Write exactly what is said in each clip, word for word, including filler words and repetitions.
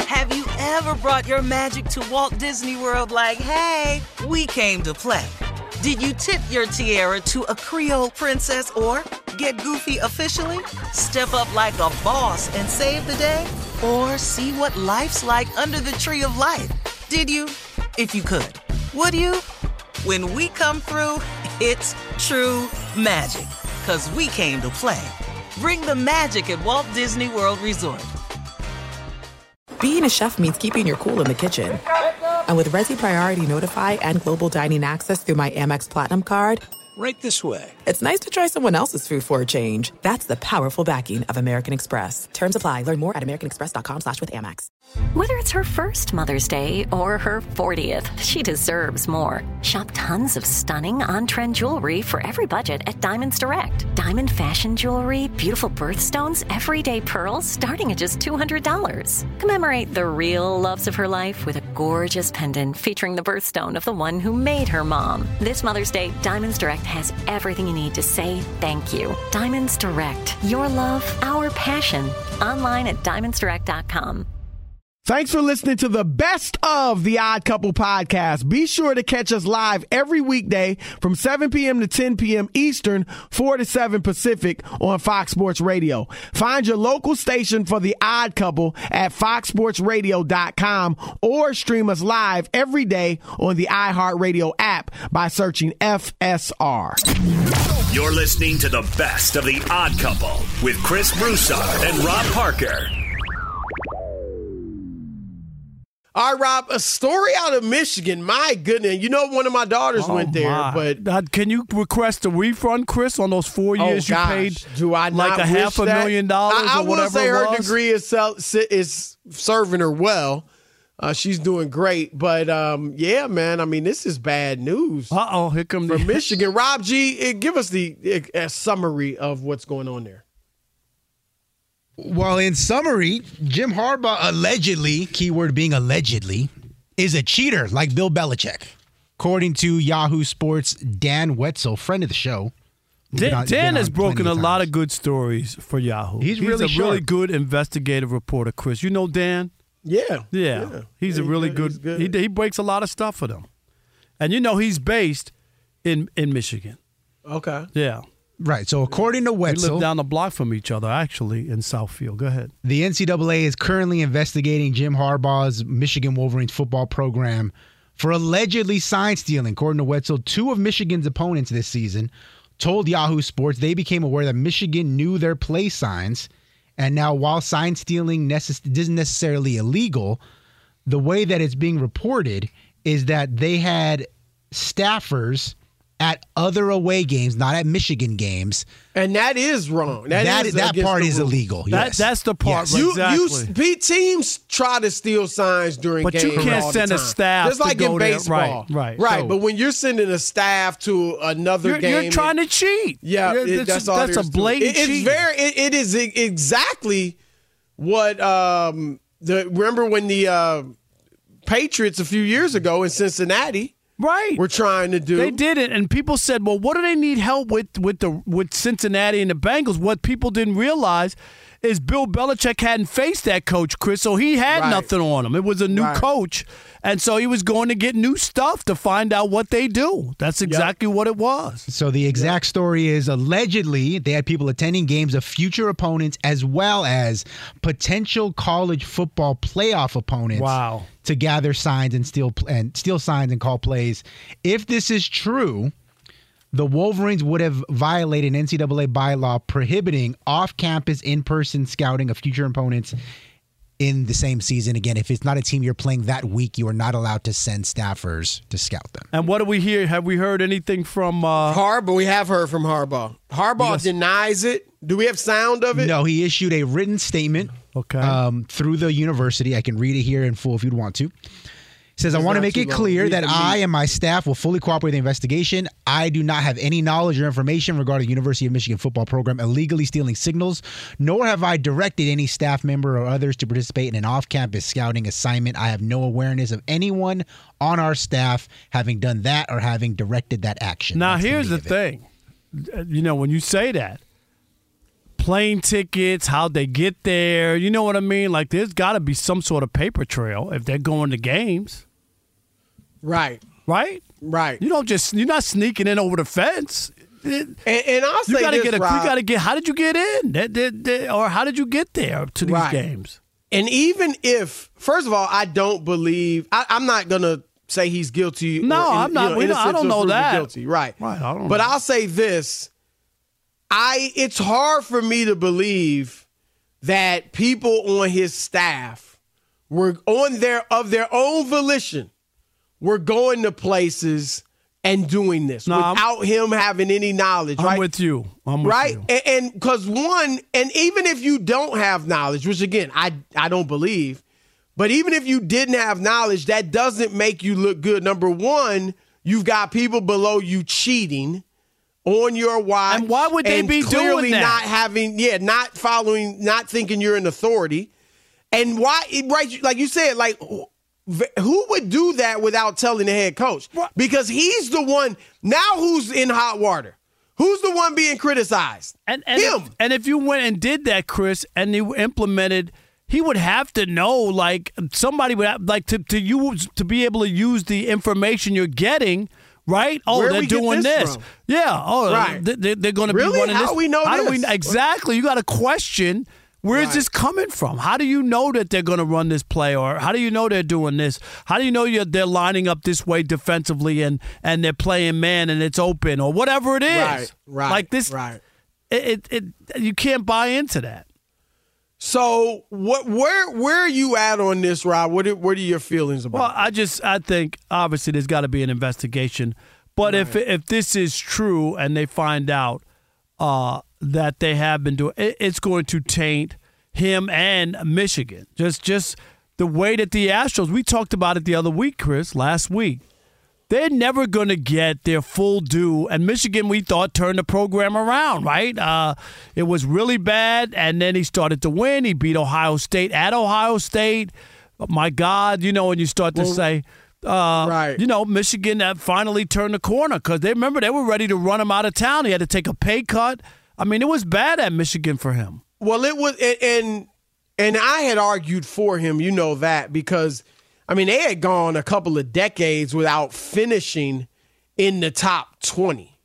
Have you ever brought your magic to Walt Disney World like, hey, we came to play? Did you tip your tiara to a Creole princess or get goofy officially? Step up like a boss and save the day? Or see what life's like under the tree of life? Did you? If you could. Would you? When we come through, it's true magic. 'Cause we came to play. Bring the magic at Walt Disney World Resort. Being a chef means keeping your cool in the kitchen. And with Resi Priority Notify and Global Dining Access through my Amex Platinum card, right this way. It's nice to try someone else's food for a change. That's the powerful backing of American Express. Terms apply. Learn more at americanexpress.com slash with Amex. Whether it's her first Mother's Day or her fortieth, she deserves more. Shop tons of stunning on-trend jewelry for every budget at Diamonds Direct. Diamond fashion jewelry, beautiful birthstones, everyday pearls starting at just two hundred dollars. Commemorate the real loves of her life with a gorgeous pendant featuring the birthstone of the one who made her mom. This Mother's Day, Diamonds Direct has everything you need to say thank you. Diamonds Direct. Your love, our passion. Online at diamonds direct dot com. Thanks for listening to the Best of the Odd Couple podcast. Be sure to catch us live every weekday from seven p.m. to ten p.m. Eastern, four to seven Pacific on Fox Sports Radio. Find your local station for the Odd Couple at fox sports radio dot com or stream us live every day on the iHeartRadio app by searching F S R. You're listening to the Best of the Odd Couple with Chris Broussard and Rob Parker. All right, Rob, a story out of Michigan. My goodness. You know, one of my daughters oh went there. My. But uh, can you request a refund, Chris, on those four years oh, you gosh. paid Do I like not a half a that? million dollars I, I or whatever will say it her was? degree is, sell, is serving her well. Uh, she's doing great. But, um, yeah, man, I mean, this is bad news. Uh-oh, here comes from the- Michigan. Rob G., give us the a summary of what's going on there. Well, in summary, Jim Harbaugh allegedly, keyword being allegedly, is a cheater like Bill Belichick. According to Yahoo Sports' Dan Wetzel, friend of the show. Dan, on, Dan has broken a of lot of good stories for Yahoo. He's, He's really a sharp. really good investigative reporter, Chris. You know Dan? Yeah. Yeah. yeah. He's he's a really good. good, good. He, he breaks a lot of stuff for them. And you know he's based in, in Michigan. Okay. Yeah. Right. So according to Wetzel, we live down the block from each other, actually, in Southfield. Go ahead. The N C double A is currently investigating Jim Harbaugh's Michigan Wolverines football program for allegedly sign stealing. According to Wetzel, two of Michigan's opponents this season told Yahoo Sports they became aware that Michigan knew their play signs. And now, while sign stealing necess- isn't necessarily illegal, the way that it's being reported is that they had staffers at other away games, not at Michigan games. And that is wrong. That, that is that part is rules. illegal. That, Yes. That's the part. Yes. You, exactly. you, teams try to steal signs during but games. you can't all send the a time. staff Just to like go in there. baseball. Right, right. Right, So, but when you're sending a staff to another you're, game. you're trying to cheat. Yeah, You're- it, that's, that's all that's there a is to it. blatant It, it's cheat. very. It, it is exactly what. Um, the remember when the uh, Patriots a few years ago in Cincinnati. Right. We're trying to do. They did it, and people said, well, what do they need help with with the with Cincinnati and the Bengals? What people didn't realize is Bill Belichick hadn't faced that coach, Chris, so he had Right. nothing on him. It was a new Right. coach, and so he was going to get new stuff to find out what they do. That's exactly what it was. So the exact story is allegedly they had people attending games of future opponents as well as potential college football playoff opponents. Wow. To gather signs and steal and steal signs and call plays. If this is true, the Wolverines would have violated an N C double A bylaw prohibiting off-campus in-person scouting of future opponents in the same season. Again, if it's not a team you're playing that week, you are not allowed to send staffers to scout them. And what do we hear? Have we heard anything from uh, Harbaugh? We have heard from Harbaugh. Harbaugh Yes. denies it. Do we have sound of it? No, he issued a written statement Okay. um, through the university. I can read it here in full if you'd want to. He says, I It's want to not make too it long. clear Read that the I meat. and my staff will fully cooperate with the investigation. I do not have any knowledge or information regarding the University of Michigan football program illegally stealing signals, nor have I directed any staff member or others to participate in an off-campus scouting assignment. I have no awareness of anyone on our staff having done that or having directed that action. Now, That's here's the meat of it. thing. You know, when you say that, plane tickets, how'd they get there? You know what I mean? Like, there's got to be some sort of paper trail if they're going to games. Right. Right? Right. You don't just, you're not sneaking in over the fence. It, and, and I'll say you gotta this, get a, Rob, you got to get, how did you get in? That, that, that, or how did you get there to these right. games? And even if, first of all, I don't believe, I, I'm not going to say he's guilty. No, or in, I'm not. You know, we don't, I don't know that. Guilty. Right. Right. I don't but know. I'll say this. I It's hard for me to believe that people on his staff were on their, of their own volition, were going to places and doing this no, without I'm, him having any knowledge. I'm right? with you. I'm with right? you. And because one, and even if you don't have knowledge, which again, I, I don't believe, but even if you didn't have knowledge, that doesn't make you look good. Number one, you've got people below you cheating on your watch. And why would they and be clearly doing that? not having, yeah, not following, not thinking you're an authority. And why, right, like you said, like, who would do that without telling the head coach? Because he's the one, now who's in hot water? Who's the one being criticized? And, and Him. If, and if you went and did that, Chris, and you implemented, he would have to know, like, somebody would have, like, to, to use, to be able to use the information you're getting, right? Oh, Where they're we get doing this this. from? Yeah. Oh, Right. they, they're going to Really? be running How this. do we know How this? do we, exactly. You got to question. Where is Right. this coming from? How do you know that they're going to run this play, or how do you know they're doing this? How do you know you're, they're lining up this way defensively and, and they're playing man and it's open or whatever it is? Right, right, like this, right. It, it, it you can't buy into that. So what? Where where are you at on this, Rob? What are, what are your feelings about? Well, I just I think obviously there's got to be an investigation, but if if this is true and they find out uh, that they have been doing, it, it's going to taint him and Michigan. Just just the way that the Astros, we talked about it the other week, Chris, last week. They're never going to get their full due. And Michigan, we thought, turned the program around, right? Uh, it was really bad, and then he started to win. He beat Ohio State at Ohio State. My God, you know, when you start to Well, say, uh, right. you know, Michigan uh, finally turned the corner because they remember they were ready to run him out of town. He had to take a pay cut. I mean, it was bad at Michigan for him. Well, it was, and and I had argued for him, you know that, because I mean they had gone a couple of decades without finishing in the top twenty,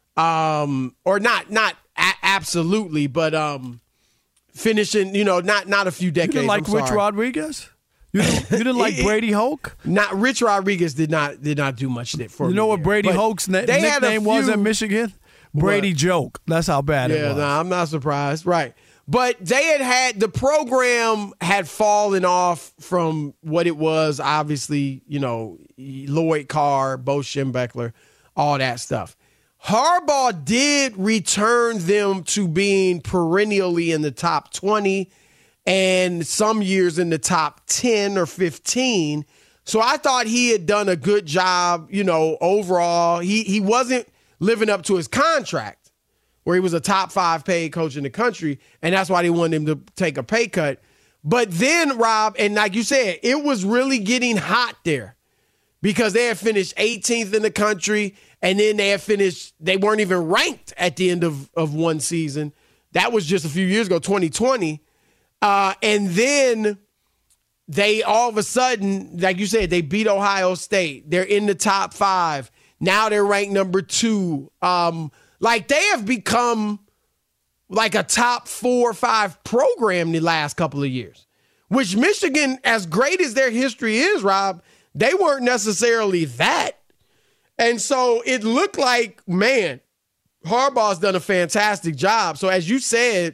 um, or not not a- absolutely, but um, finishing, you know, not not a few decades. You didn't like I'm Rich sorry. Rodriguez? You didn't, you didn't like It- it- Brady Hoke? Not Rich Rodriguez did not did not do much for me. You know what there. Brady But Hoke's na- they had a nickname was few- at Michigan? Brady Joke. That's how bad it Yeah, was. no, I'm not surprised. Right. But they had had, the program had fallen off from what it was, obviously, you know, Lloyd Carr, Bo Schembechler, all that stuff. Harbaugh did return them to being perennially in the top twenty and some years in the top ten or fifteen. So I thought he had done a good job, you know, overall. He he wasn't living up to his contract, where he was a top five paid coach in the country, and that's why they wanted him to take a pay cut. But then, Rob, and like you said, it was really getting hot there because they had finished eighteenth in the country, and then they had finished, they weren't even ranked at the end of, of one season. That was just a few years ago, twenty twenty. Uh, and then they all of a sudden, like you said, they beat Ohio State. They're in the top five. Now they're ranked number two. Um, like they have become like a top four or five program the last couple of years, which Michigan, as great as their history is, Rob, they weren't necessarily that. And so it looked like, man, Harbaugh's done a fantastic job. So as you said,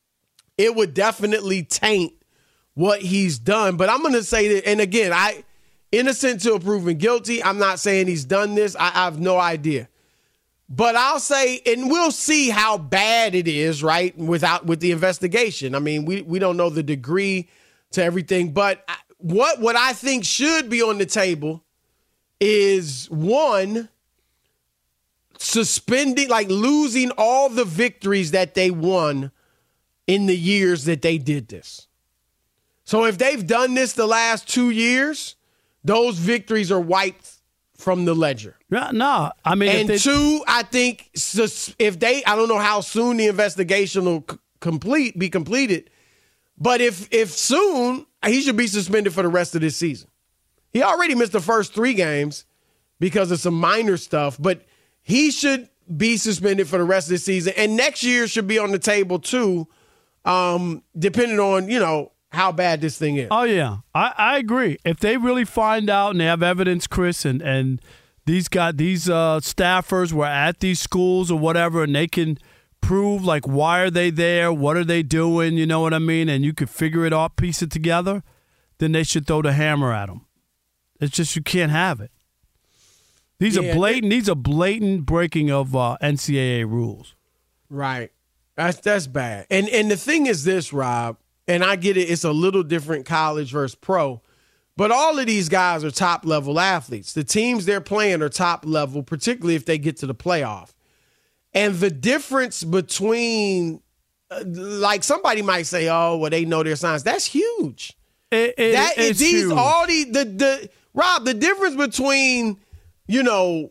it would definitely taint what he's done. But I'm going to say that, and again, I innocent till proven guilty. I'm not saying he's done this. I, I have no idea. But I'll say, and we'll see how bad it is, right, without with the investigation. I mean, we, we don't know the degree to everything. But what, what I think should be on the table is, one, suspending, like losing all the victories that they won in the years that they did this. So if they've done this the last two years, those victories are wiped from the ledger. No, no. I mean, And if they, two, I think sus- if they, I don't know how soon the investigation will c- complete, be completed. But if if soon, he should be suspended for the rest of this season. He already missed the first three games because of some minor stuff, but he should be suspended for the rest of the season. And next year should be on the table too, um, depending on, you know, how bad this thing is. Oh, yeah. I, I agree. If they really find out and they have evidence, Chris, and, and these guys, these uh, staffers were at these schools or whatever, and they can prove, like, why are they there? What are they doing? You know what I mean? And you could figure it out, piece it together, then they should throw the hammer at them. It's just you can't have it. These yeah, are blatant. They, these are blatant breaking of uh, N C double A rules. Right. That's that's bad. And and the thing is this, Rob, and I get it. It's a little different college versus pro, but all of these guys are top level athletes. The teams they're playing are top level, particularly if they get to the playoff. And the difference between, uh, like somebody might say, oh, well, they know their signs. That's huge. It, it, that it's is these huge. all the the the Rob. The difference between, you know,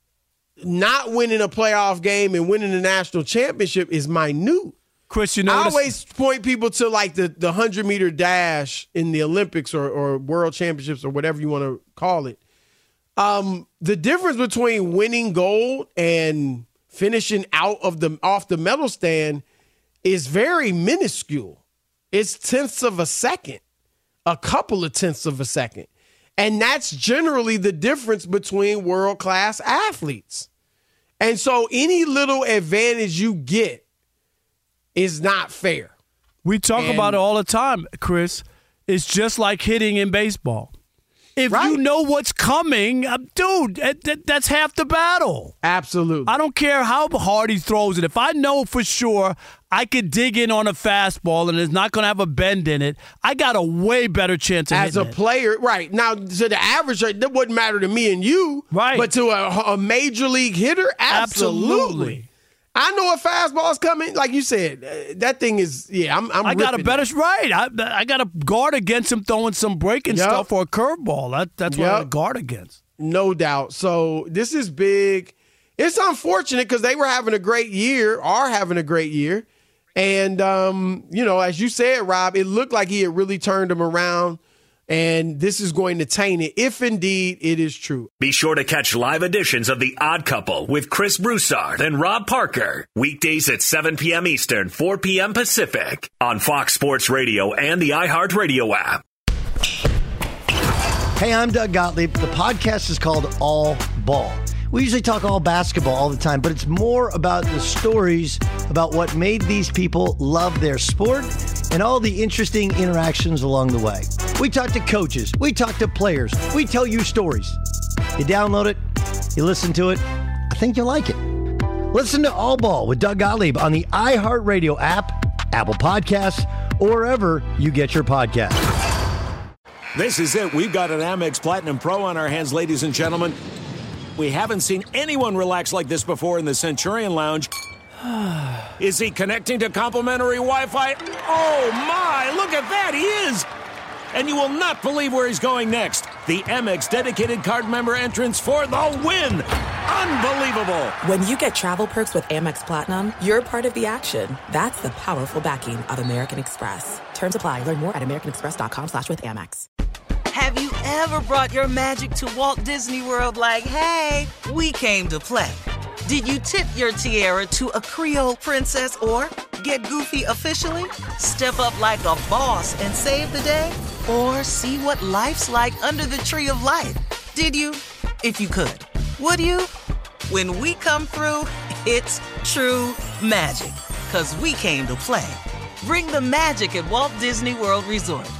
not winning a playoff game and winning the national championship is minute. Chris, you know, I always point people to like the the hundred meter dash in the Olympics or or World Championships or whatever you want to call it. Um, the difference between winning gold and finishing out of the off the medal stand is very minuscule. It's tenths of a second, a couple of tenths of a second. And that's generally the difference between world-class athletes. And so any little advantage you get is not fair. We talk and, about it all the time, Chris. It's just like hitting in baseball. If right. you know what's coming, uh, dude, that, that, that's half the battle. Absolutely. I don't care how hard he throws it. If I know for sure I could dig in on a fastball and it's not going to have a bend in it, I got a way better chance of As hitting a player, right. Now, to the average, that wouldn't matter to me and you. Right. But to a, a major league hitter, absolutely. absolutely. I know a fastball's coming. Like you said, uh, that thing is, yeah, I'm, I'm I got a better, it. right. I, I got a guard against him throwing some breaking yep. stuff or a curveball. That, that's what yep. I got a guard against. No doubt. So this is big. It's unfortunate because they were having a great year, are having a great year. And, um, you know, as you said, Rob, it looked like he had really turned them around. And this is going to taint it, if indeed it is true. Be sure to catch live editions of The Odd Couple with Chris Broussard and Rob Parker. Weekdays at seven p.m. Eastern, four p.m. Pacific on Fox Sports Radio and the iHeartRadio app. Hey, I'm Doug Gottlieb. The podcast is called All Ball. We usually talk all basketball all the time, but it's more about the stories about what made these people love their sport and all the interesting interactions along the way. We talk to coaches. We talk to players. We tell you stories. You download it. You listen to it. I think you'll like it. Listen to All Ball with Doug Gottlieb on the iHeartRadio app, Apple Podcasts, or wherever you get your podcasts. This is it. We've got an Amex Platinum Pro on our hands, ladies and gentlemen. We haven't seen anyone relax like this before in the Centurion Lounge. Is he connecting to complimentary Wi-Fi? Oh, my. Look at that. He is. And you will not believe where he's going next. The Amex dedicated card member entrance for the win. Unbelievable. When you get travel perks with Amex Platinum, you're part of the action. That's the powerful backing of American Express. Terms apply. Learn more at americanexpress.com slash with Amex. Have you ever brought your magic to Walt Disney World like, hey, we came to play? Did you tip your tiara to a Creole princess or get goofy officially? Step up like a boss and save the day? Or see what life's like under the tree of life? Did you? If you could. Would you? When we come through, it's true magic. 'Cause we came to play. Bring the magic at Walt Disney World Resort.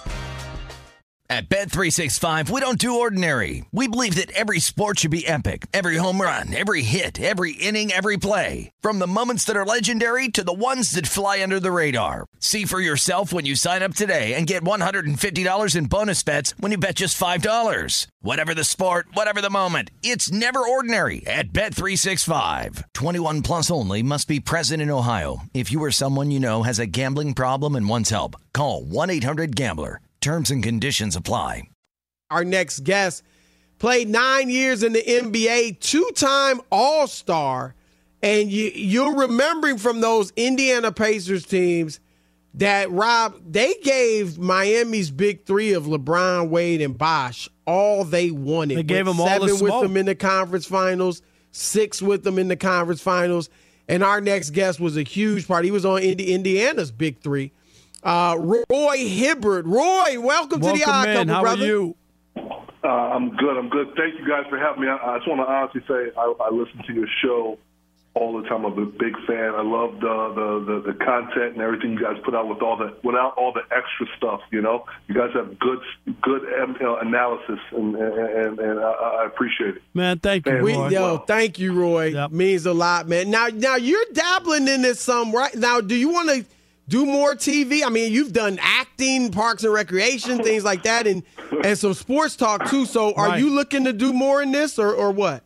At Bet three sixty-five, we don't do ordinary. We believe that every sport should be epic. Every home run, every hit, every inning, every play. From the moments that are legendary to the ones that fly under the radar. See for yourself when you sign up today and get one hundred fifty dollars in bonus bets when you bet just five dollars. Whatever the sport, whatever the moment, it's never ordinary at Bet three sixty-five. twenty-one plus only. Must be present in Ohio. If you or someone you know has a gambling problem and wants help, call one eight hundred gambler. Terms and conditions apply. Our next guest played nine years in the N B A, two-time All-Star, And you, you're remembering from those Indiana Pacers teams that, Rob, they gave Miami's big three of LeBron, Wade, and Bosh all they wanted. They gave Went them all the seven smoke. with them in the conference finals, six with them in the conference finals. And our next guest was a huge part. He was on Indi- Indiana's big three. Uh, Roy Hibbert. Roy, welcome, welcome to the Odd in. Couple, How brother. are you? Uh, I'm good. I'm good. Thank you guys for having me. I, I just want to honestly say I, I listen to your show all the time. I'm a big fan. I love the, the, the, the content and everything you guys put out with all the without all the extra stuff. You know, you guys have good good um, you know, analysis, and and, and I, I appreciate it. Man, thank you, We, Roy. yo, thank you, Roy. Yep. Means a lot, man. Now, now you're dabbling in this some right now. Do you want to do more T V? I mean, you've done acting, Parks and Recreation, things like that, and and some sports talk too. So, are Right. you looking to do more in this, or or what?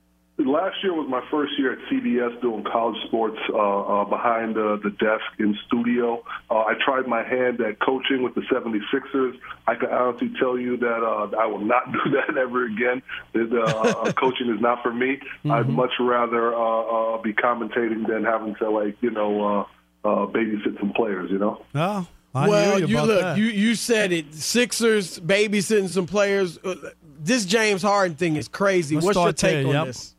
Last year was my first year at C B S doing college sports uh, uh, behind uh, the desk in studio. Uh, I tried my hand at coaching with the seventy-sixers. I can honestly tell you that uh, I will not do that ever again. The, uh, coaching is not for me. Mm-hmm. I'd much rather uh, uh, be commentating than having to, like, you know, uh, uh, babysit some players, you know? Oh, I well, hear you, you about look, that. you you said it. Sixers babysitting some players. Uh, This James Harden thing is crazy. Let's What's your start there, take on yep. this?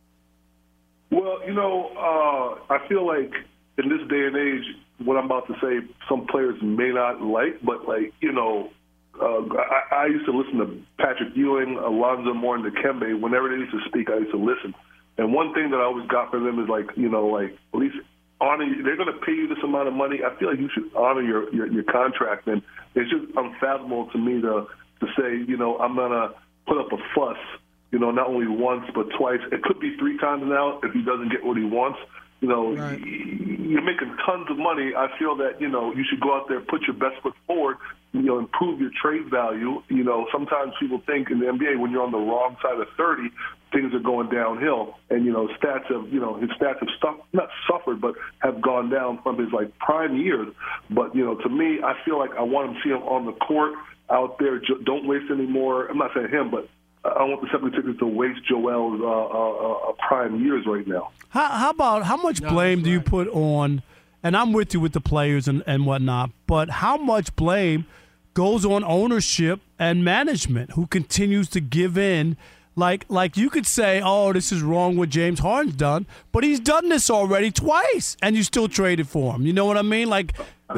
Well, you know, uh, I feel like in this day and age, what I'm about to say, some players may not like, but, like, you know, uh, I, I used to listen to Patrick Ewing, Alonzo Moore, and Dikembe. Whenever they used to speak, I used to listen. And one thing that I always got from them is, like, you know, like, at least honor you. They're going to pay you this amount of money. I feel like you should honor your, your, your contract. And it's just unfathomable to me to, to say, you know, I'm going to put up a fuss, you know, not only once but twice. It could be three times now if he doesn't get what he wants. You know, Right. you're making tons of money. I feel that, you know, you should go out there, put your best foot forward, you know, improve your trade value. You know, sometimes people think in the N B A when you're on the wrong side of thirty, things are going downhill. And, you know, stats have, you know, his stats have stuff, not suffered, but have gone down from his, like, prime years. But, you know, to me, I feel like I want to see him on the court out there. Don't waste any more. I'm not saying him, but I want the seventy-sixers to waste Joel's uh, uh, uh, prime years right now. How, how about how much No, blame that's do you right. put on, and I'm with you with the players and, and whatnot, but how much blame goes on ownership and management who continues to give in? Like, like you could say, oh, this is wrong what James Harden's done, but he's done this already twice, and you still traded for him. You know what I mean? Like,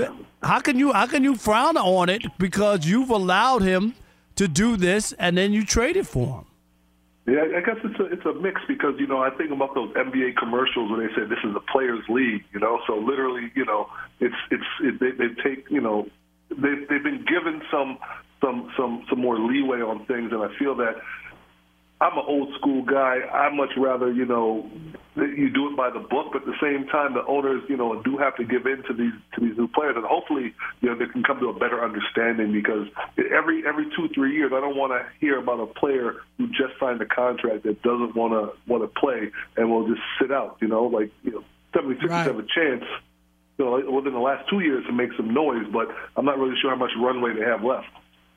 how can you how can you frown on it because you've allowed him to do this, and then you traded for him? Yeah, I guess it's a it's a mix because, you know, I think about those N B A commercials where they say this is a players' league, you know. So literally, you know, it's it's it, they, they take, you know, they they've been given some some some some more leeway on things, and I feel that I'm an old school guy. I much rather, you know, you do it by the book, but at the same time, the owners, you know, do have to give in to these to these new players, and hopefully, you know, they can come to a better understanding. Because every every two three years, I don't want to hear about a player who just signed a contract that doesn't want to want to play and will just sit out. You know, like, you know, seventy-sixers Right. have a chance, you know, within the last two years to make some noise, but I'm not really sure how much runway they have left.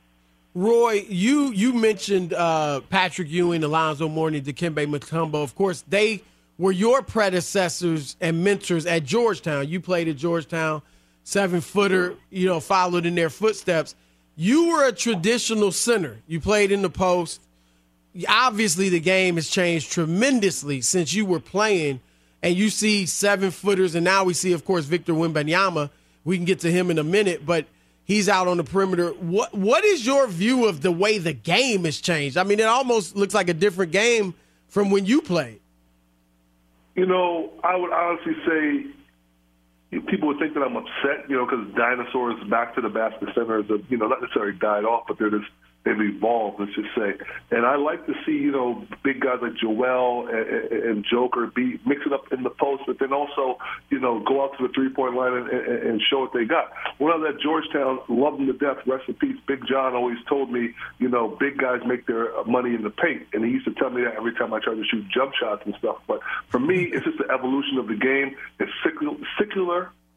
Roy, you you mentioned uh, Patrick Ewing, Alonzo Mourning, Dikembe Mutombo. Of course, they were your predecessors and mentors at Georgetown. You played at Georgetown, seven-footer, you know, followed in their footsteps. You were a traditional center. You played in the post. Obviously, the game has changed tremendously since you were playing, and you see seven-footers, and now we see, of course, Victor Wembanyama. We can get to him in a minute, but he's out on the perimeter. What What is your view of the way the game has changed? I mean, it almost looks like a different game from when you played. You know, I would honestly say people would think that I'm upset, you know, because dinosaurs back to the basket centers have, you know, not necessarily died off, but they're just, they've evolved, let's just say. And I like to see, you know, big guys like Joel and, and Joker be mix it up in the post, but then also, you know, go out to the three-point line and, and, and show what they got. When I was at Georgetown, loved them to death, rest in peace. Big John always told me, you know, big guys make their money in the paint. And he used to tell me that every time I tried to shoot jump shots and stuff. But for me, it's just the evolution of the game. It's secular, secular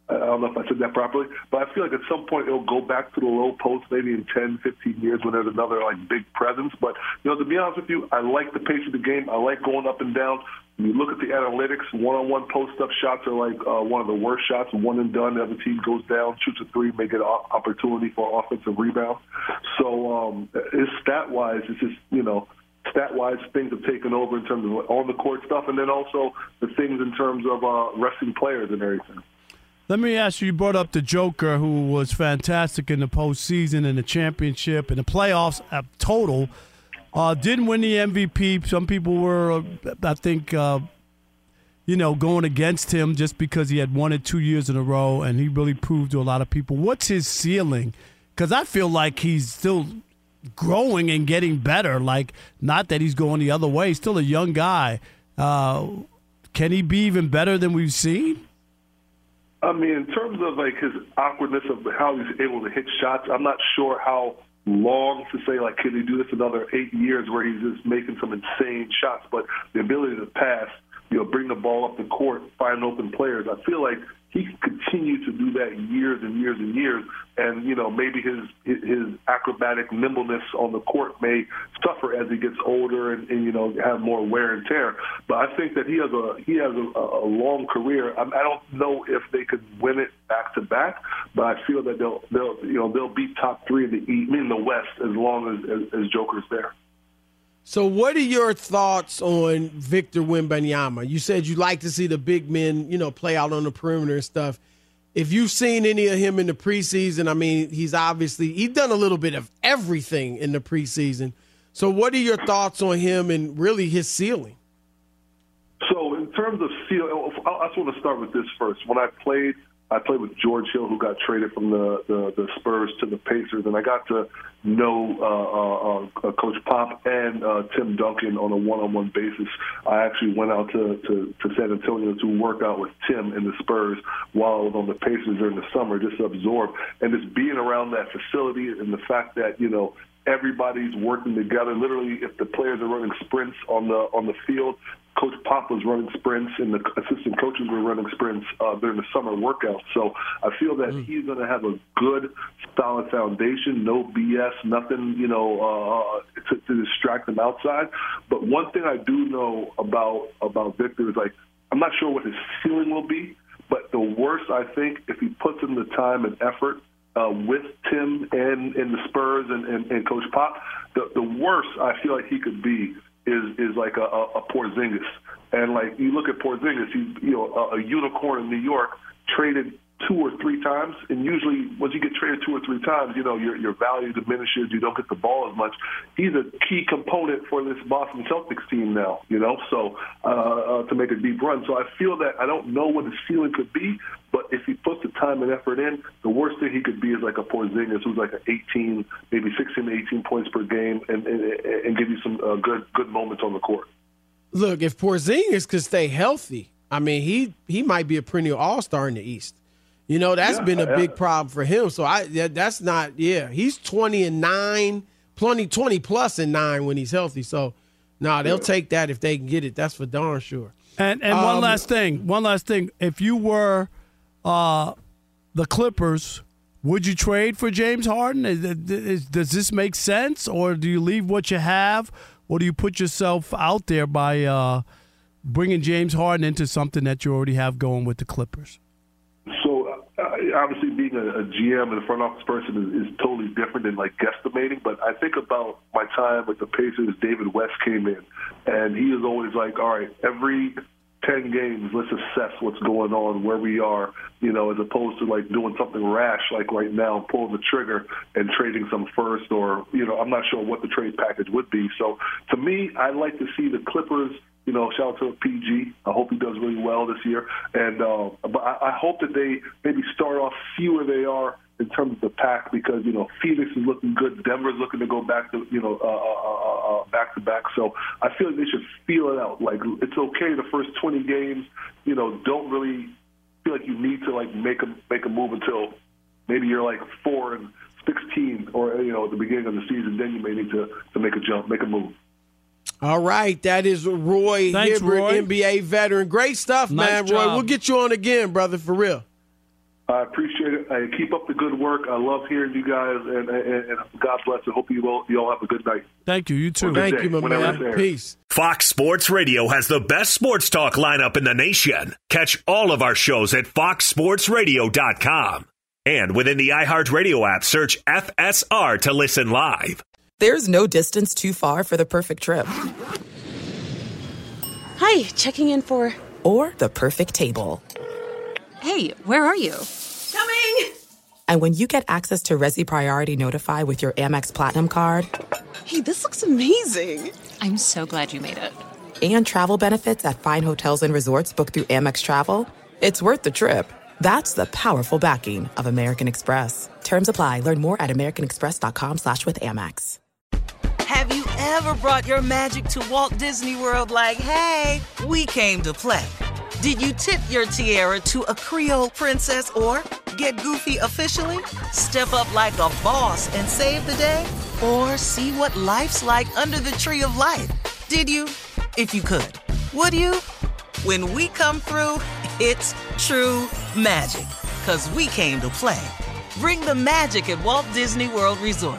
I don't know if I said that properly, but I feel like at some point it'll go back to the low post, maybe in ten, fifteen years when there's another like big presence. But you know, to be honest with you, I like the pace of the game. I like going up and down. When you look at the analytics, one-on-one post-up shots are like uh, one of the worst shots, one and done. The other team goes down, shoots a three, make it an opportunity for offensive rebound. So um, it's stat-wise, it's just, you know, stat-wise, things have taken over in terms of on-the-court stuff, and then also the things in terms of uh, resting players and everything. Let me ask you, you brought up the Joker, who was fantastic in the postseason and the championship and the playoffs at total. Uh, didn't win the M V P. Some people were, uh, I think, uh, you know, going against him just because he had won it two years in a row, and he really proved to a lot of people. What's his ceiling? Because I feel like he's still growing and getting better. Like, not that he's going the other way. He's still a young guy. Uh, can he be even better than we've seen? I mean, in terms of, like, his awkwardness of how he's able to hit shots, I'm not sure how long to say, like, can he do this another eight years where he's just making some insane shots. But the ability to pass, you know, bring the ball up the court, find open players, I feel like he can continue to do that years and years and years. And, you know, maybe his his acrobatic nimbleness on the court may suffer as he gets older and, and you know, have more wear and tear. But I think that he has a he has a, a long career. I, I don't know if they could win it back to back, but I feel that they'll they'll you know they'll be top three in the East, in the West as long as as, as Joker's there. So what are your thoughts on Victor Wembanyama? You said you like to see the big men, you know, play out on the perimeter and stuff. If you've seen any of him in the preseason, I mean, he's obviously – he's done a little bit of everything in the preseason. So what are your thoughts on him and really his ceiling? So in terms of ceiling, I just want to start with this first. When I played – I played with George Hill, who got traded from the, the, the Spurs to the Pacers, and I got to know uh, uh, uh, Coach Pop and uh, Tim Duncan on a one-on-one basis. I actually went out to, to, to San Antonio to work out with Tim and the Spurs while I was on the Pacers during the summer, just to absorb. And just being around that facility and the fact that, you know, everybody's working together. Literally, if the players are running sprints on the on the field, Coach Pop was running sprints and the assistant coaches were running sprints uh, during the summer workouts. So I feel that mm. he's going to have a good, solid foundation, no B S, nothing, you know, uh, to, to distract him outside. But one thing I do know about about Victor is, like, I'm not sure what his ceiling will be, but the worst, I think, if he puts in the time and effort uh, with Tim and, and the Spurs and, and, and Coach Pop, the, the worst I feel like he could be is is like a, a Porzingis. And, like, you look at Porzingis, he's, you know, a, a unicorn in New York, traded two or three times, and usually once you get traded two or three times, you know, your your value diminishes, you don't get the ball as much. He's a key component for this Boston Celtics team now, you know, so uh, uh, to make a deep run. So I feel that I don't know what his ceiling could be, but if he puts the time and effort in, the worst thing he could be is like a Porzingis, who's like an eighteen, maybe sixteen to eighteen points per game, and, and, and give you some uh, good good moments on the court. Look, if Porzingis could stay healthy, I mean, he he might be a perennial all-star in the East. You know, that's yeah, been a big problem for him. So I that, that's not, yeah, he's twenty and nine, twenty, twenty plus and nine when he's healthy. So, no, nah, they'll take that if they can get it. That's for darn sure. And and um, one last thing, one last thing. If you were uh, the Clippers, would you trade for James Harden? Is, is, does this make sense, or do you leave what you have, or do you put yourself out there by uh, bringing James Harden into something that you already have going with the Clippers? Obviously, being a, a G M and a front office person is, is totally different than, like, guesstimating. But I think about my time with the Pacers. David West came in, and he was always like, all right, every ten games, let's assess what's going on, where we are, you know, as opposed to, like, doing something rash like right now, pulling the trigger and trading some first, or, you know, I'm not sure what the trade package would be. So to me, I'd like to see the Clippers, you know, shout out to P G. I hope he does really well this year. And uh, but I, I hope that they maybe start off, see where they are in terms of the pack, because, you know, Phoenix is looking good. Denver's looking to go back to, you know, uh, uh, uh, back to back. So I feel like they should feel it out. Like, it's okay the first twenty games. You know, don't really feel like you need to, like, make a make a move until maybe you're like four and sixteen, or, you know, at the beginning of the season. Then you may need to to make a jump, make a move. All right, that is Roy Thanks, Hibbert, Roy. N B A veteran. Great stuff, nice man, job. Roy. We'll get you on again, brother, for real. I appreciate it. I keep up the good work. I love hearing you guys, and, and, and God bless. I hope you all, you all have a good night. Thank you. You too. Thank you, my man. Peace. Fox Sports Radio has the best sports talk lineup in the nation. Catch all of our shows at fox sports radio dot com. And within the iHeartRadio app, search F S R to listen live. There's no distance too far for the perfect trip. Hi, checking in for... Or the perfect table. Hey, where are you? Coming! And when you get access to Resi Priority Notify with your Amex Platinum card... Hey, this looks amazing. I'm so glad you made it. And travel benefits at fine hotels and resorts booked through Amex Travel, it's worth the trip. That's the powerful backing of American Express. Terms apply. Learn more at americanexpress.com slash with Amex. Have you ever brought your magic to Walt Disney World like, hey, we came to play? Did you tip your tiara to a Creole princess or get goofy officially? Step up like a boss and save the day? Or see what life's like under the tree of life? Did you? If you could. Would you? When we come through, it's true magic. 'Cause we came to play. Bring the magic at Walt Disney World Resort.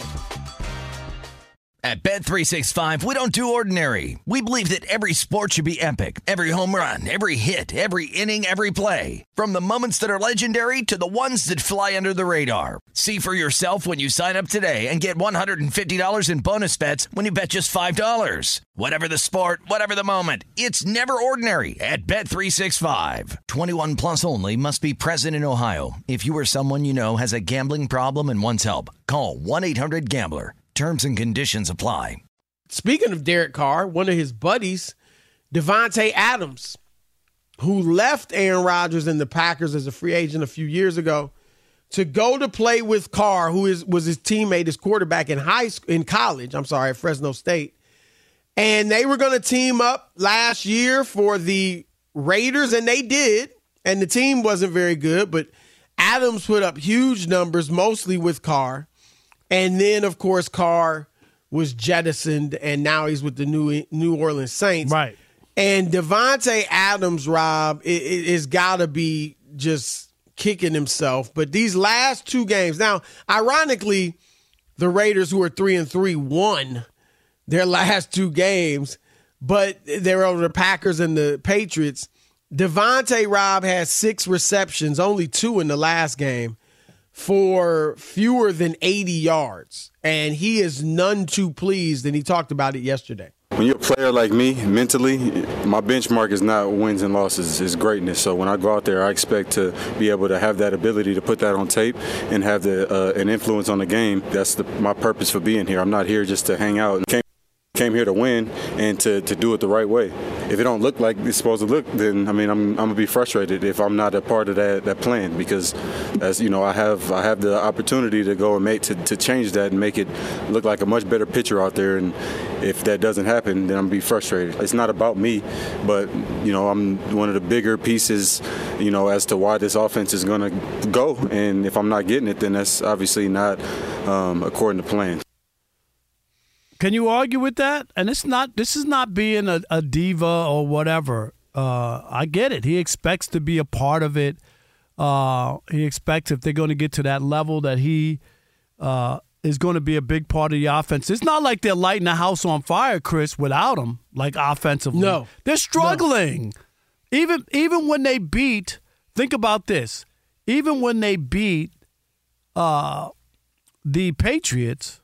At Bet three sixty-five, we don't do ordinary. We believe that every sport should be epic. Every home run, every hit, every inning, every play. From the moments that are legendary to the ones that fly under the radar. See for yourself when you sign up today and get one hundred fifty dollars in bonus bets when you bet just five dollars. Whatever the sport, whatever the moment, it's never ordinary at Bet three sixty-five. twenty-one plus only. Must be present in Ohio. If you or someone you know has a gambling problem and wants help, call one eight hundred gambler. Terms and conditions apply. Speaking of Derek Carr, one of his buddies, Devontae Adams, who left Aaron Rodgers and the Packers as a free agent a few years ago to go to play with Carr, who is was his teammate, his quarterback in high school, in college, I'm sorry, at Fresno State. And they were going to team up last year for the Raiders, and they did. And the team wasn't very good, but Adams put up huge numbers, mostly with Carr. And then, of course, Carr was jettisoned, and now he's with the New New Orleans Saints. Right. And Devontae Adams, Rob, it, it, it's got to be just kicking himself. But these last two games, now, ironically, the Raiders, who are three and three, won their last two games, but they were over the Packers and the Patriots. Devontae, Rob, has six receptions, only two in the last game, for fewer than eighty yards, and he is none too pleased, and he talked about it yesterday. When you're a player like me, mentally, my benchmark is not wins and losses, it's greatness. So when I go out there, I expect to be able to have that ability to put that on tape and have the uh, an influence on the game. That's the, my purpose for being here. I'm not here just to hang out. Came, came here to win and to, to do it the right way. If it don't look like it's supposed to look, then I mean I'm I'm gonna be frustrated if I'm not a part of that, that plan, because as you know I have I have the opportunity to go and make to, to change that and make it look like a much better picture out there, and if that doesn't happen, then I'm gonna be frustrated. It's not about me, but you know I'm one of the bigger pieces, you know, as to why this offense is gonna go, and if I'm not getting it, then that's obviously not um, according to plan. Can you argue with that? And it's not. This is not being a, a diva or whatever. Uh, I get it. He expects to be a part of it. Uh, he expects if they're going to get to that level that he uh, is going to be a big part of the offense. It's not like they're lighting the house on fire, Chris, without him, like offensively. No. They're struggling. No. Even even when they beat, think about this. Even when they beat uh, the Patriots,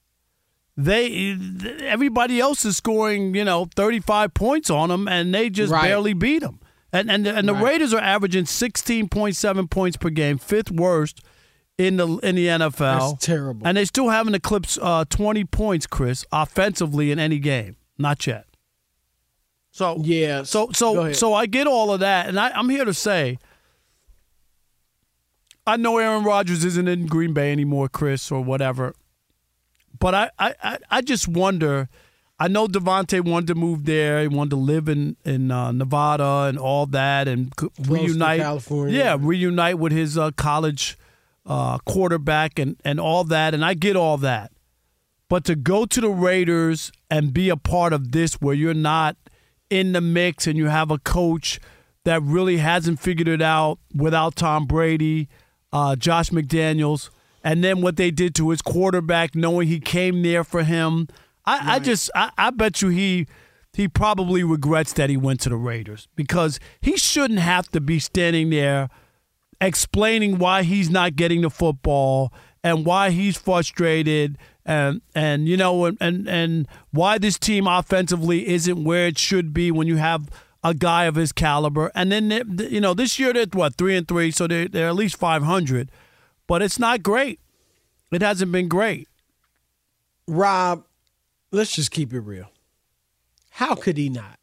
They everybody else is scoring, you know, thirty-five points on them, and they just right. barely beat them. And and and the right. Raiders are averaging sixteen point seven points per game, fifth worst in the in the N F L. That's terrible. And they still haven't eclipsed uh, twenty points, Chris, offensively in any game. Not yet. So yeah. So so so I get all of that, and I, I'm here to say, I know Aaron Rodgers isn't in Green Bay anymore, Chris, or whatever. But I, I, I just wonder, I know Devontae wanted to move there. He wanted to live in, in uh, Nevada and all that and reunite. California. Yeah, reunite with his uh, college uh, quarterback and, and all that. And I get all that. But to go to the Raiders and be a part of this where you're not in the mix and you have a coach that really hasn't figured it out without Tom Brady, uh, Josh McDaniels, and then what they did to his quarterback, knowing he came there for him. I, right. I just, I, I bet you he he probably regrets that he went to the Raiders, because he shouldn't have to be standing there explaining why he's not getting the football and why he's frustrated and, and you know, and, and, and why this team offensively isn't where it should be when you have a guy of his caliber. And then, you know, this year they're, what, three and three, so they're, they're at least five hundred. But it's not great. It hasn't been great. Rob, let's just keep it real. How could he not?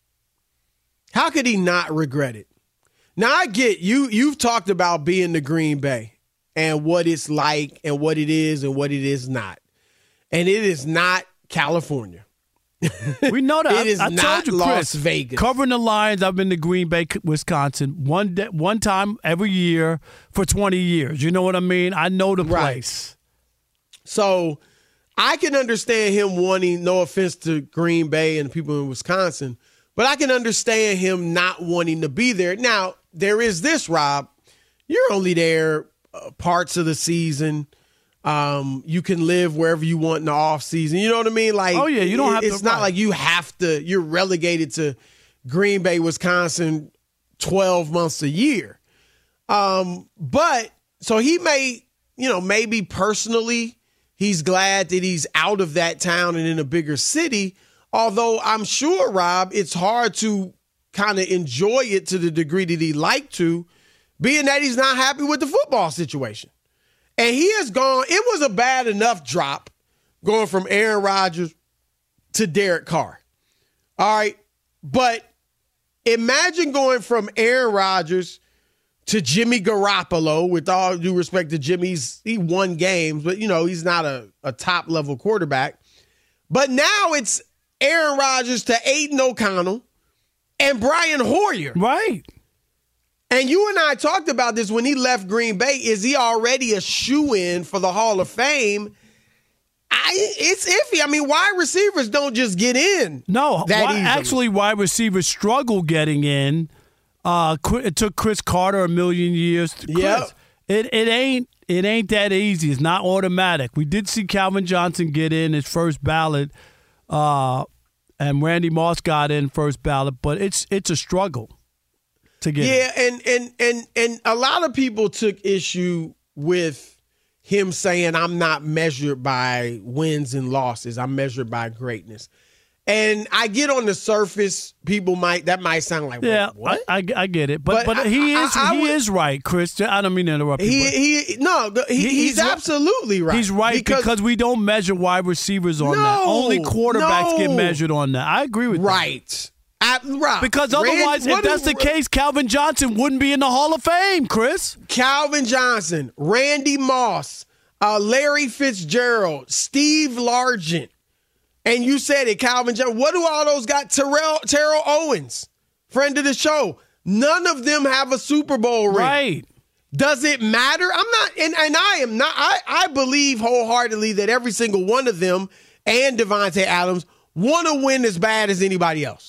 How could he not regret it? Now, I get you. You've talked about being to Green Bay and what it's like and what it is and what it is not. And it is not California. We know that. It is I, I not told you, Las Chris, Vegas. Covering the Lions, I've been to Green Bay, Wisconsin, one day, one time every year for twenty years. You know what I mean? I know the place. Right. So I can understand him wanting, no offense to Green Bay and the people in Wisconsin, but I can understand him not wanting to be there. Now, there is this, Rob. You're only there uh, parts of the season. Um, you can live wherever you want in the off season. You know what I mean? Like, oh yeah, you don't it, have to. It's not right. like you have to. You're relegated to Green Bay, Wisconsin, twelve months a year. Um, but so he may, you know, maybe personally, he's glad that he's out of that town and in a bigger city. Although I'm sure, Rob, it's hard to kind of enjoy it to the degree that he liked to, being that he's not happy with the football situation. And he has gone, it was a bad enough drop going from Aaron Rodgers to Derek Carr. All right. But imagine going from Aaron Rodgers to Jimmy Garoppolo, with all due respect to Jimmy. He's, he won games, but, you know, he's not a, a top-level quarterback. But now it's Aaron Rodgers to Aiden O'Connell and Brian Hoyer. Right. And you and I talked about this when he left Green Bay. Is he already a shoo-in for the Hall of Fame? I, it's iffy. I mean, wide receivers don't just get in. No, that why, easily. actually, wide receivers struggle getting in. Uh, it took Chris Carter a million years. To Chris, yep. It it ain't it ain't that easy. It's not automatic. We did see Calvin Johnson get in his first ballot, uh, and Randy Moss got in first ballot, but it's it's a struggle. To get yeah, and, and and and a lot of people took issue with him saying, I'm not measured by wins and losses. I'm measured by greatness. And I get on the surface, people might, that might sound like, yeah, what? I, I, I get it. But but, but I, he is I, I he would, is right, Chris. I don't mean to interrupt you. He, he No, he, he, he's, he's absolutely right. He's right because, because we don't measure wide receivers on no, that. Only quarterbacks no. get measured on that. I agree with right. that. At, Rob, because otherwise, Rand, if that's the case, Calvin Johnson wouldn't be in the Hall of Fame, Chris. Calvin Johnson, Randy Moss, uh, Larry Fitzgerald, Steve Largent, and you said it, Calvin Johnson. What do all those got? Terrell, Terrell Owens, friend of the show. None of them have a Super Bowl ring. Right. Does it matter? I'm not, and, and I am not, I, I believe wholeheartedly that every single one of them and Devontae Adams want to win as bad as anybody else.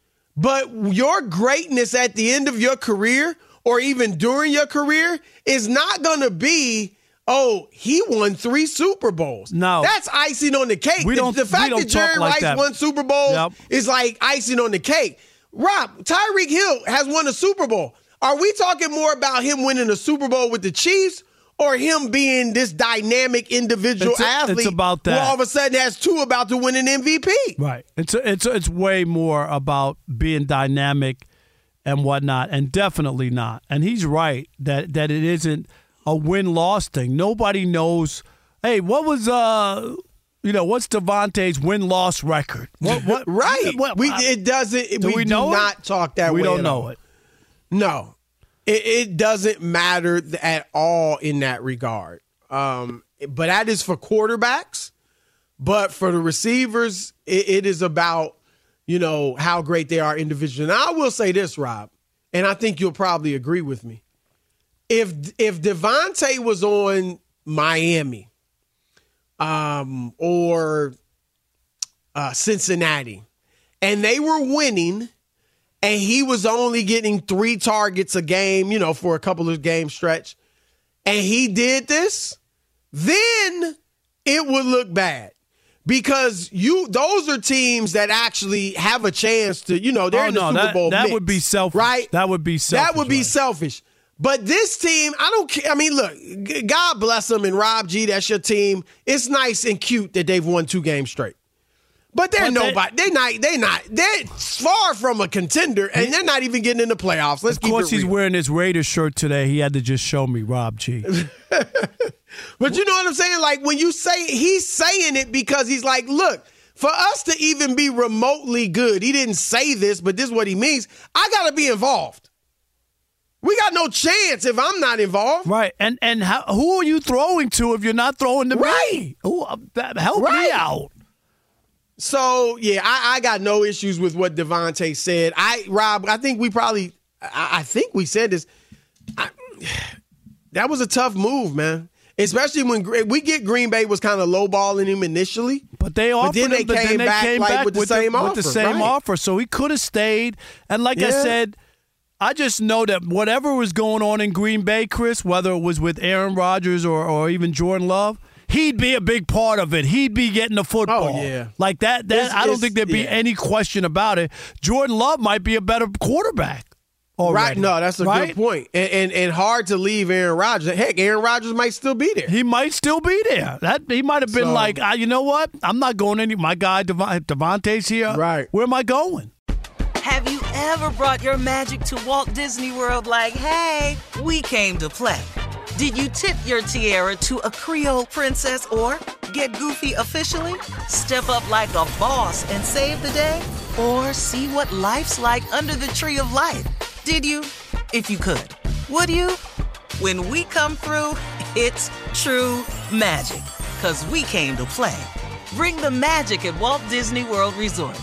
But your greatness at the end of your career or even during your career is not going to be, oh, he won three Super Bowls. No. That's icing on the cake. We the, don't, the fact we don't that Jerry like Rice that. won Super Bowls yep. is like icing on the cake. Rob, Tyreek Hill has won a Super Bowl. Are we talking more about him winning a Super Bowl with the Chiefs or him being this dynamic individual it's a, athlete it's about that. who all of a sudden has two about to win an M V P? Right. It's a, it's a, it's way more about being dynamic and whatnot, and definitely not. And he's right that that it isn't a win-loss thing. Nobody knows. Hey, what was uh, you know, what's Devontae's win-loss record? What? What? right. What, we it doesn't. do we, we do know not it? talk that we way. We don't at know all. it. No. It, it doesn't matter at all in that regard. Um, but that is for quarterbacks. But for the receivers, it, it is about, you know, how great they are individually. Now, I will say this, Rob, and I think you'll probably agree with me. If if Devontae was on Miami um, or uh, Cincinnati and they were winning and he was only getting three targets a game, you know, for a couple of game stretch, and he did this, then it would look bad. Because you, those are teams that actually have a chance to, you know, they're oh, in the no, Super that, Bowl That mix, would be selfish. right? That would be selfish. That would be right? selfish. But this team, I don't care. I mean, look, God bless them, and Rob G, that's your team. It's nice and cute that they've won two games straight. But they're but nobody. They, they're not. They're not. They're far from a contender, and they're not even getting in the playoffs. Let's of keep it real. course, he's wearing his Raiders shirt today. He had to just show me Rob G. But you know what I'm saying? Like, when you say, he's saying it because he's like, look, for us to even be remotely good, he didn't say this, but this is what he means. I got to be involved. We got no chance if I'm not involved. Right. And and how, who are you throwing to if you're not throwing to right. me? Ooh, help right. me out. So, yeah, I, I got no issues with what Devontae said. I, Rob, I think we probably, I, I think we said this. I, that was a tough move, man. Especially when we get Green Bay was kind of lowballing him initially. But they offered but then him, they but came then they back, came like, back with the with same the, offer. With the same right. offer. So he could have stayed. And like yeah. I said, I just know that whatever was going on in Green Bay, Chris, whether it was with Aaron Rodgers or, or even Jordan Love, he'd be a big part of it. He'd be getting the football. Oh, yeah. Like that, that It's, I don't think there'd be yeah. any question about it. Jordan Love might be a better quarterback. Already, right? No, that's a right? good point. And, and and hard to leave Aaron Rodgers. Heck, Aaron Rodgers might still be there. He might still be there. That he might have been So, like, ah, you know what? I'm not going any. My guy Devon, Devontae's here. Right. Where am I going? Have you ever brought your magic to Walt Disney World like, hey, we came to play? Did you tip your tiara to a Creole princess or get goofy officially? Step up like a boss and save the day? Or see what life's like under the tree of life? Did you? If you could. Would you? When we come through, it's true magic. 'Cause we came to play. Bring the magic at Walt Disney World Resort.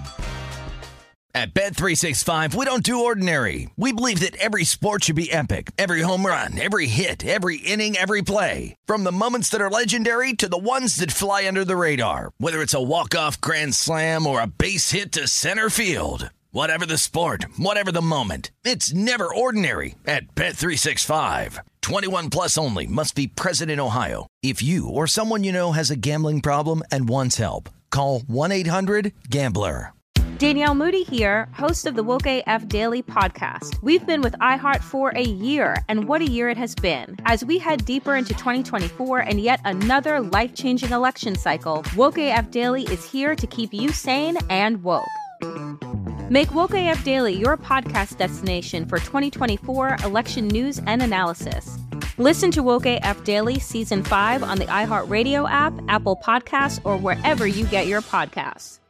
At Bet three sixty-five, we don't do ordinary. We believe that every sport should be epic. Every home run, every hit, every inning, every play. From the moments that are legendary to the ones that fly under the radar. Whether it's a walk-off grand slam or a base hit to center field. Whatever the sport, whatever the moment. It's never ordinary at Bet three sixty-five. twenty-one plus only. Must be present in Ohio. If you or someone you know has a gambling problem and wants help, call one eight hundred gambler. Danielle Moody here, host of the Woke A F Daily podcast. We've been with iHeart for a year, and what a year it has been. As we head deeper into twenty twenty-four and yet another life-changing election cycle, Woke A F Daily is here to keep you sane and woke. Make Woke A F Daily your podcast destination for twenty twenty-four election news and analysis. Listen to Woke A F Daily Season five on the iHeartRadio app, Apple Podcasts, or wherever you get your podcasts.